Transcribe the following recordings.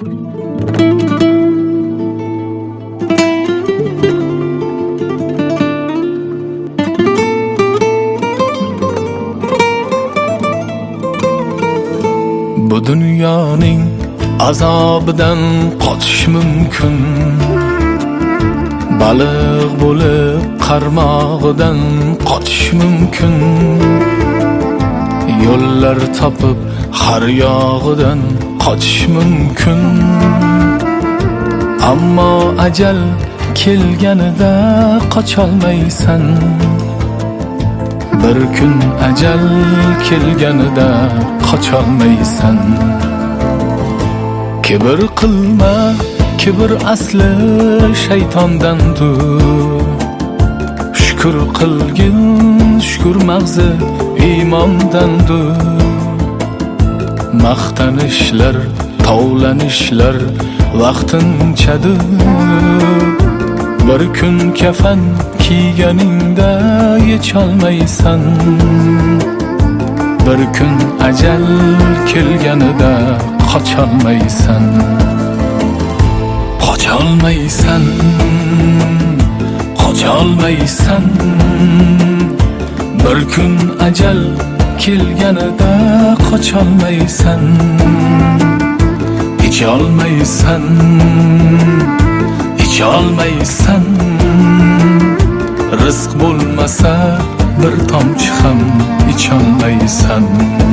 Bu dunyoning azobidan qochish mumkin, baliq bo'lib qarmog'idan qochish mumkin, yo'llar topib har yog'idan qochish mumkin. Ammo ajal kelganida qocholmaysan. Bir kun ajal kelganida qocholmaysan. Kibr qilma, kibr asli shaytondandir. Shukr qilgin, shukr mag'zi iymondandir. Maqtanishlar, tovlanishlar vaqtinchadir. Bir kun kafan kiyganingda yecholmaysan. Bir kun ajal kelganida qocholmaysan. Qocholmaysan, qocholmaysan. Bir kun ajal kelganida qocholmaysan. İçolmaysan, içolmaysan. Rizq bo'lmasa bir tomchi ham icholmaysan.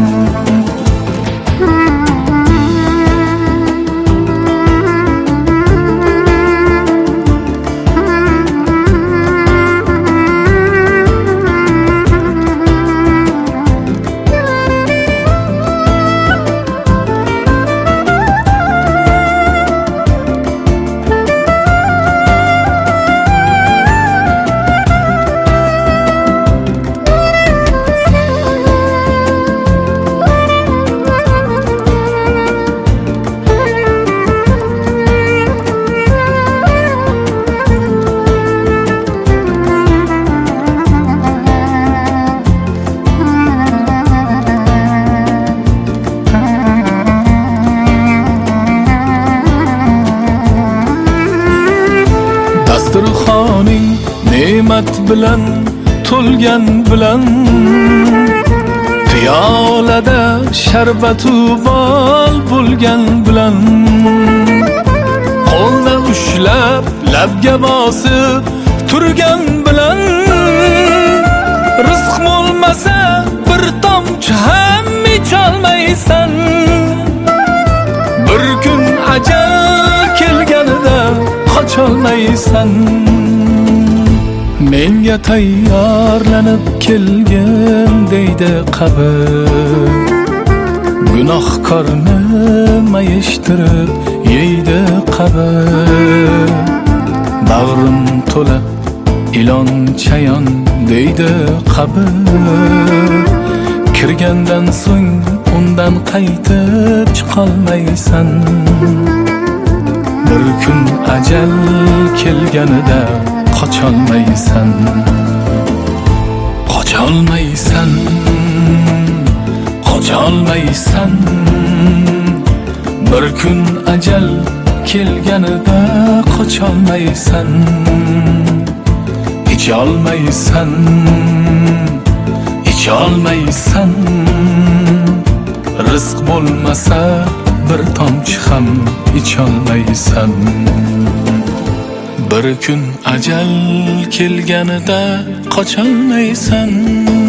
Dasturxoning ne'mat bilan to'lgan bilan, piyolada sharbatu bol bo'lgan bilan, qo'lda ushlab labga bosib turgan bilan, rizq bo'lmasa bir tomchi ham icholmaysan. Bir kun ajal kelganida qocholmaysan. Menga tayyorlanib kelgan deydi qabr, gunohkorni mayishtirib yeydi qabr. Bag'rim to'la ilon chayon deydi qabr, kirgandan so'ng undan qaytib chiqolmaysan. Bir kun ajal kelganida qocholmaysan. Qocholmaysan, qocholmaysan. Bir kun ajal kelganida qocholmaysan. İçolmaysan, içolmaysan. Rizq bo'lmasa bir tomchi ham icholmaysan. Bir kun ajal kelganida qocholmaysan.